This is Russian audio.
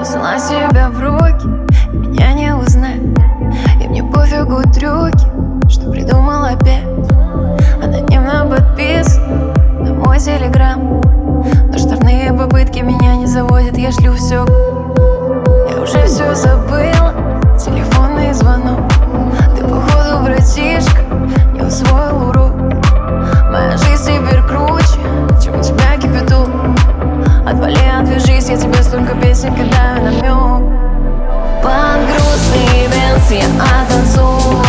взяла себя в руки, меня не узнать. И мне пофигу трюки, что придумал опять. Анонимно подписан на мой телеграм, но штрафные попытки меня не заводят, я шлю все. Я уже все забыла, телефонный звонок. Ты походу, братишка, не усвоил урок. Моя жизнь теперь круче, чем у тебя кипяток. Отвали, отвяжись, я тебе столько песен кидаю намек. Под грустный бенз я танцую.